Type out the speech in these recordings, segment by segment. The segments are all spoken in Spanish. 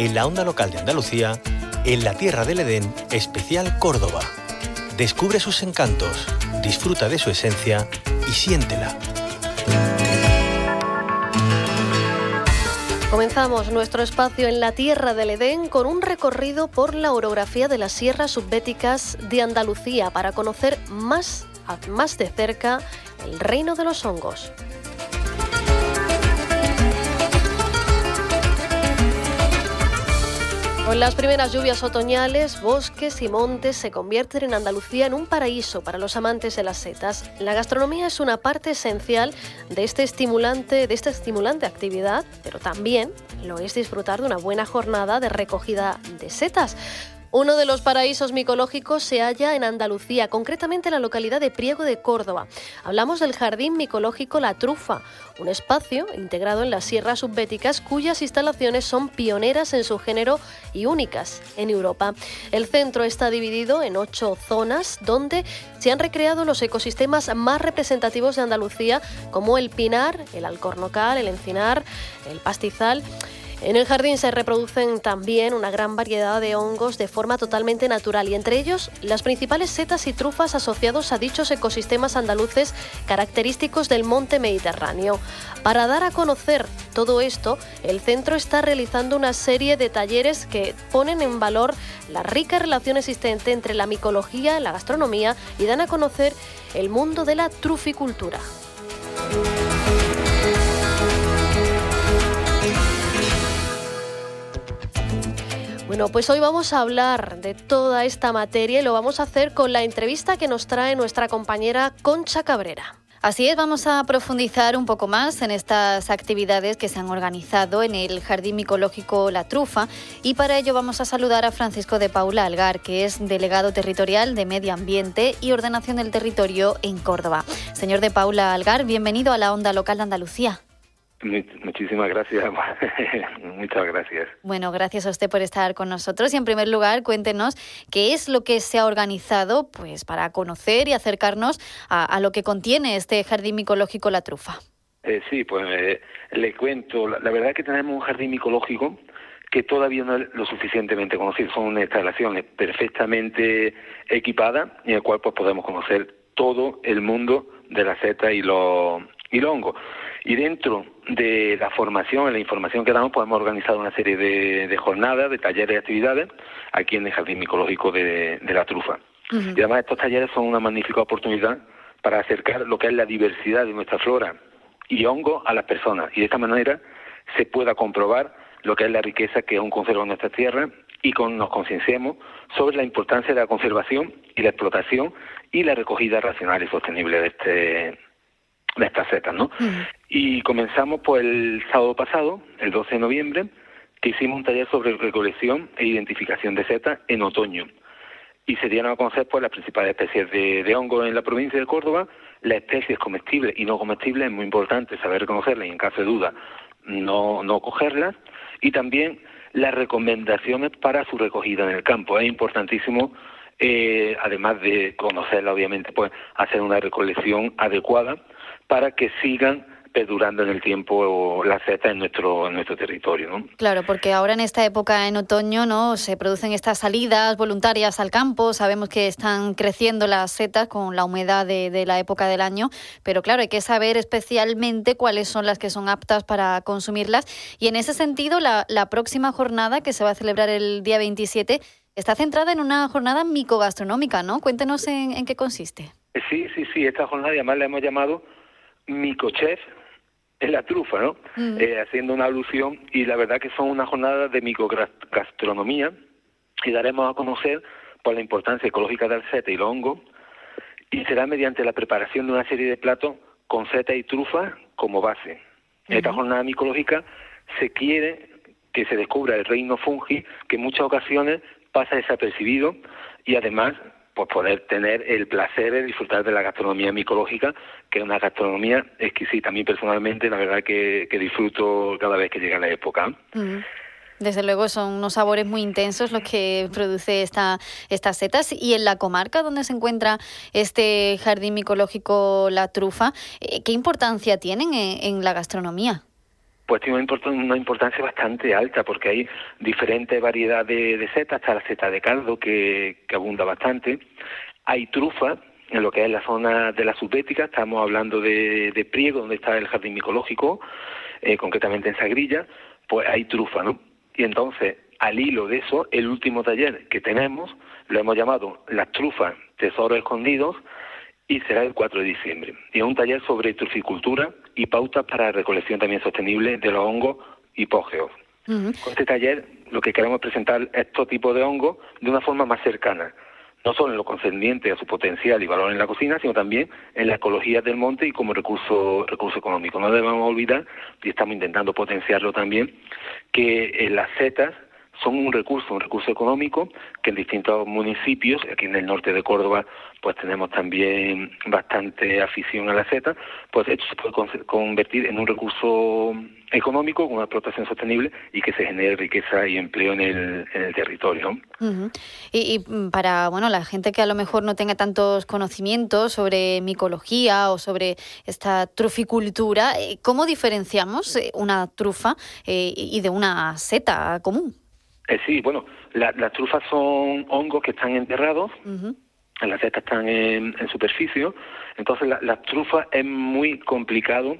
en la onda local de Andalucía, en la Tierra del Edén, especial Córdoba. Descubre sus encantos, disfruta de su esencia y siéntela. Comenzamos nuestro espacio en la Tierra del Edén con un recorrido por la orografía de las sierras subbéticas de Andalucía para conocer más de cerca el reino de los hongos. Con las primeras lluvias otoñales, bosques y montes se convierten en Andalucía en un paraíso para los amantes de las setas. La gastronomía es una parte esencial de esta estimulante actividad, pero también lo es disfrutar de una buena jornada de recogida de setas. Uno de los paraísos micológicos se halla en Andalucía, concretamente en la localidad de Priego de Córdoba. Hablamos del Jardín Micológico La Trufa, un espacio integrado en las sierras subbéticas cuyas instalaciones son pioneras en su género y únicas en Europa. El centro está dividido en 8 zonas donde se han recreado los ecosistemas más representativos de Andalucía, como el pinar, el alcornocal, el encinar, el pastizal. En el jardín se reproducen también una gran variedad de hongos de forma totalmente natural y entre ellos las principales setas y trufas asociados a dichos ecosistemas andaluces característicos del monte Mediterráneo. Para dar a conocer todo esto, el centro está realizando una serie de talleres que ponen en valor la rica relación existente entre la micología, la gastronomía y dan a conocer el mundo de la truficultura. Bueno, pues hoy vamos a hablar de toda esta materia y lo vamos a hacer con la entrevista que nos trae nuestra compañera Concha Cabrera. Así es, vamos a profundizar un poco más en estas actividades que se han organizado en el Jardín Micológico La Trufa y para ello vamos a saludar a Francisco de Paula Algar, que es delegado territorial de Medio Ambiente y Ordenación del Territorio en Córdoba. Señor de Paula Algar, bienvenido a la Onda Local de Andalucía. Muchísimas gracias, muchas gracias. Bueno, gracias a usted por estar con nosotros y en primer lugar cuéntenos qué es lo que se ha organizado pues para conocer y acercarnos a lo que contiene este Jardín Micológico La Trufa. Sí, pues le cuento, la verdad es que tenemos un jardín micológico que todavía no es lo suficientemente conocido, son instalaciones perfectamente equipadas en el cual pues podemos conocer todo el mundo de la seta y los hongos. Y dentro de la formación, en la información que damos, pues hemos organizado una serie de jornadas, de talleres y actividades aquí en el Jardín Micológico de La Trufa. Uh-huh. Y además estos talleres son una magnífica oportunidad para acercar lo que es la diversidad de nuestra flora y hongos a las personas. Y de esta manera se pueda comprobar lo que es la riqueza que aún conserva nuestra tierra y nos concienciemos sobre la importancia de la conservación y la explotación y la recogida racional y sostenible de estas setas, ¿no? Uh-huh. Y comenzamos pues el sábado pasado, el 12 de noviembre, que hicimos un taller sobre recolección e identificación de setas en otoño. Y se dieron a conocer pues las principales especies de hongos en la provincia de Córdoba, las especies comestibles y no comestibles, es muy importante saber reconocerlas y en caso de duda no cogerlas, y también las recomendaciones para su recogida en el campo. Es importantísimo, además de conocerla obviamente, pues hacer una recolección adecuada para que sigan perdurando en el tiempo las setas en nuestro territorio, ¿no? Claro, porque ahora en esta época, en otoño, ¿no?, se producen estas salidas voluntarias al campo, sabemos que están creciendo las setas con la humedad de la época del año, pero claro, hay que saber especialmente cuáles son las que son aptas para consumirlas y en ese sentido la próxima jornada que se va a celebrar el día 27 está centrada en una jornada micogastronómica, ¿no? Cuéntenos en qué consiste. Sí, esta jornada además la hemos llamado Micochef en La Trufa, ¿no? Haciendo una alusión, y la verdad que son una jornada de micogastronomía y daremos a conocer por la importancia ecológica del seta y los hongos y será mediante la preparación de una serie de platos con seta y trufa como base. En esta jornada micológica se quiere que se descubra el reino fungi que en muchas ocasiones pasa desapercibido y además pues poder tener el placer de disfrutar de la gastronomía micológica, que es una gastronomía exquisita. A mí personalmente, la verdad que disfruto cada vez que llega la época. Desde luego son unos sabores muy intensos los que produce estas setas. Y en la comarca donde se encuentra este Jardín Micológico La Trufa, ¿qué importancia tienen en la gastronomía? pues tiene una importancia bastante alta, porque hay diferentes variedades de setas. Está la seta de cardo, que abunda bastante. Hay trufa, en lo que es la zona de la subbética. Estamos hablando de Priego, donde está el jardín micológico, concretamente en Sagrilla, pues hay trufa, ¿no? Y entonces, al hilo de eso, el último taller que tenemos, lo hemos llamado Las trufas, tesoros escondidos, y será el 4 de diciembre. Y es un taller sobre truficultura y pautas para recolección también sostenible de los hongos hipógeos. Con este taller lo que queremos presentar estos tipos de hongos de una forma más cercana, no solo en lo concerniente a su potencial y valor en la cocina, sino también en la ecología del monte y como recurso económico. No debemos olvidar, y estamos intentando potenciarlo también, que las setas son un recurso económico que en distintos municipios, aquí en el norte de Córdoba, pues tenemos también bastante afición a la seta, pues esto se puede convertir en un recurso económico con una explotación sostenible y que se genere riqueza y empleo en el territorio. Y para la gente que a lo mejor no tenga tantos conocimientos sobre micología o sobre esta truficultura, ¿cómo diferenciamos una trufa y de una seta común? Sí, las trufas son hongos que están enterrados, las setas están en superficie, entonces las trufas es muy complicado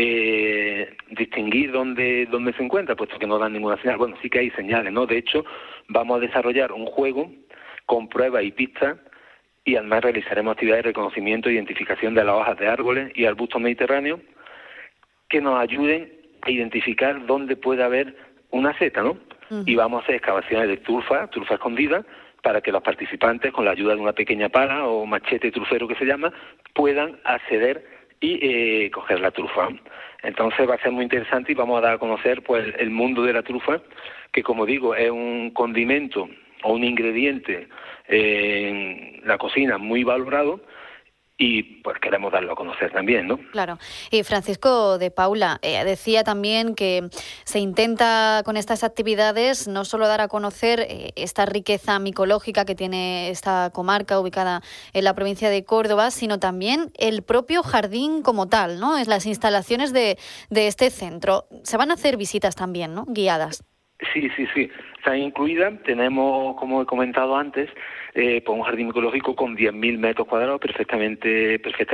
distinguir dónde se encuentra, puesto que no dan ninguna señal. Bueno, sí que hay señales, ¿no? De hecho, vamos a desarrollar un juego con pruebas y pistas, y además realizaremos actividades de reconocimiento e identificación de las hojas de árboles y arbustos mediterráneos que nos ayuden a identificar dónde puede haber una seta, ¿no? Y vamos a hacer excavaciones de trufa escondida, para que los participantes, con la ayuda de una pequeña pala o machete trufero que se llama, puedan acceder y coger la trufa. Entonces va a ser muy interesante y vamos a dar a conocer pues el mundo de la trufa, que como digo es un condimento o un ingrediente en la cocina muy valorado, y pues queremos darlo a conocer también, ¿no? Claro. Y Francisco de Paula decía también que se intenta con estas actividades no solo dar a conocer esta riqueza micológica que tiene esta comarca ubicada en la provincia de Córdoba, sino también el propio jardín como tal, ¿no? Es las instalaciones de este centro. Se van a hacer visitas también, ¿no? Guiadas. Sí. Está incluida. Tenemos, como he comentado antes, un jardín micológico con 10.000 metros cuadrados perfectamente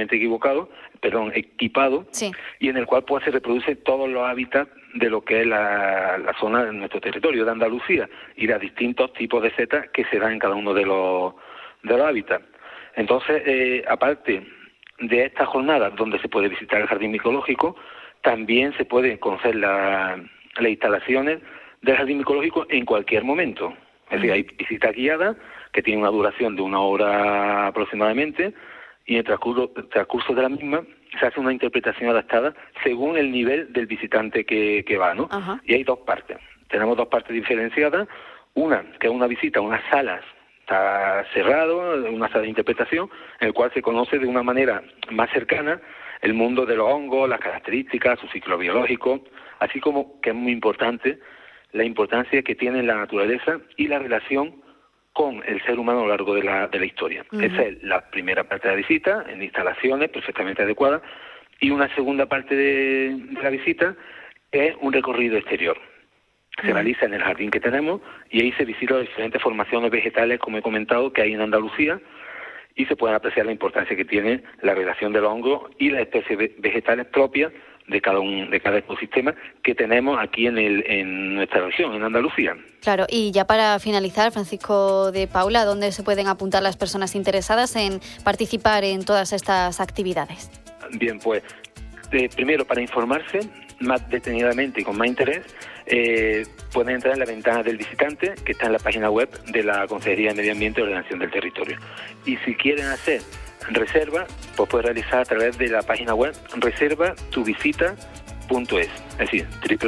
equipado, sí. Y en el cual pues se reproduce todos los hábitats de lo que es la zona de nuestro territorio de Andalucía, y de distintos tipos de setas que se dan en cada uno de los hábitats. Entonces, aparte de estas jornadas donde se puede visitar el jardín micológico, también se puede conocer las instalaciones del jardín micológico en cualquier momento. Es decir, hay visita guiada que tiene una duración de 1 hora aproximadamente, y en el transcurso de la misma se hace una interpretación adaptada según el nivel del visitante que va, ¿no? Ajá. Y hay 2 partes. Tenemos 2 partes diferenciadas. Una, que es una visita a unas salas, está cerrado, una sala de interpretación, en el cual se conoce de una manera más cercana el mundo de los hongos, las características, su ciclo biológico, así como, que es muy importante, la importancia que tiene la naturaleza y la relación con el ser humano a lo largo de la historia. Esa es la primera parte de la visita, en instalaciones perfectamente adecuadas, y una segunda parte de la visita es un recorrido exterior. Se realiza en el jardín que tenemos, y ahí se visitan las diferentes formaciones vegetales, como he comentado, que hay en Andalucía, y se puede apreciar la importancia que tiene la relación de los hongos y las especies vegetales propias de cada ecosistema que tenemos aquí en nuestra región, en Andalucía. Claro, y ya para finalizar, Francisco de Paula, ¿dónde se pueden apuntar las personas interesadas en participar en todas estas actividades? Bien, pues primero, para informarse más detenidamente y con más interés, pueden entrar en la ventana del visitante, que está en la página web de la Consejería de Medio Ambiente y Ordenación del Territorio. Y si quieren hacer reserva, pues puede realizar a través de la página web reservatuvisita.es, es decir,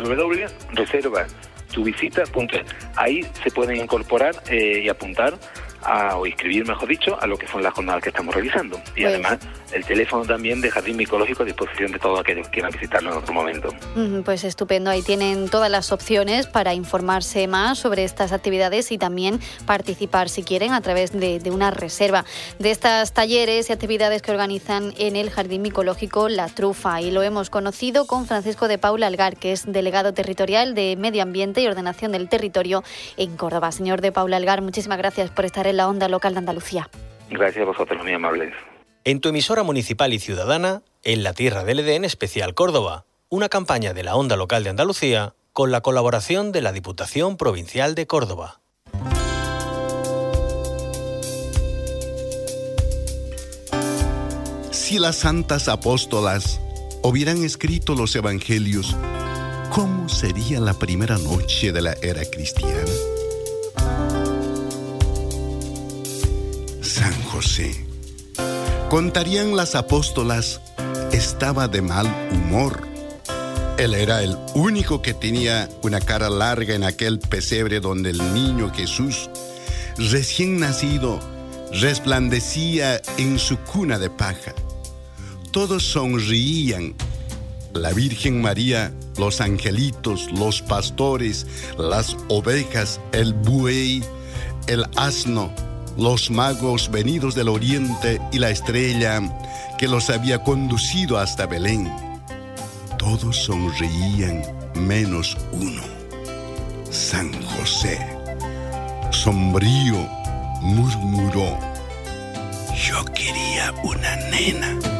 www.reservatuvisita.es. Ahí se pueden incorporar y apuntar o inscribir, mejor dicho, a lo que son las jornadas que estamos realizando. Y además el teléfono también de Jardín Micológico a disposición de todos aquellos que quieran visitarnos en otro momento. Pues estupendo, ahí tienen todas las opciones para informarse más sobre estas actividades y también participar si quieren a través de una reserva de estas talleres y actividades que organizan en el Jardín Micológico La Trufa. Y lo hemos conocido con Francisco de Paula Algar, que es delegado territorial de Medio Ambiente y Ordenación del Territorio en Córdoba. Señor de Paula Algar, muchísimas gracias por estar en la Onda Local de Andalucía. Gracias a vosotros, muy amables. En tu emisora municipal y ciudadana, en la Tierra del Edén Especial Córdoba, una campaña de la Onda Local de Andalucía con la colaboración de la Diputación Provincial de Córdoba. Si las santas apóstolas hubieran escrito los evangelios, ¿cómo sería la primera noche de la era cristiana? San José, contarían las apóstolas, estaba de mal humor. Él era el único que tenía una cara larga en aquel pesebre donde el niño Jesús, recién nacido, resplandecía en su cuna de paja. Todos sonreían. La Virgen María, los angelitos, los pastores, las ovejas, el buey, el asno, los magos venidos del oriente y la estrella que los había conducido hasta Belén. Todos sonreían menos uno. San José, sombrío, murmuró: yo quería una nena.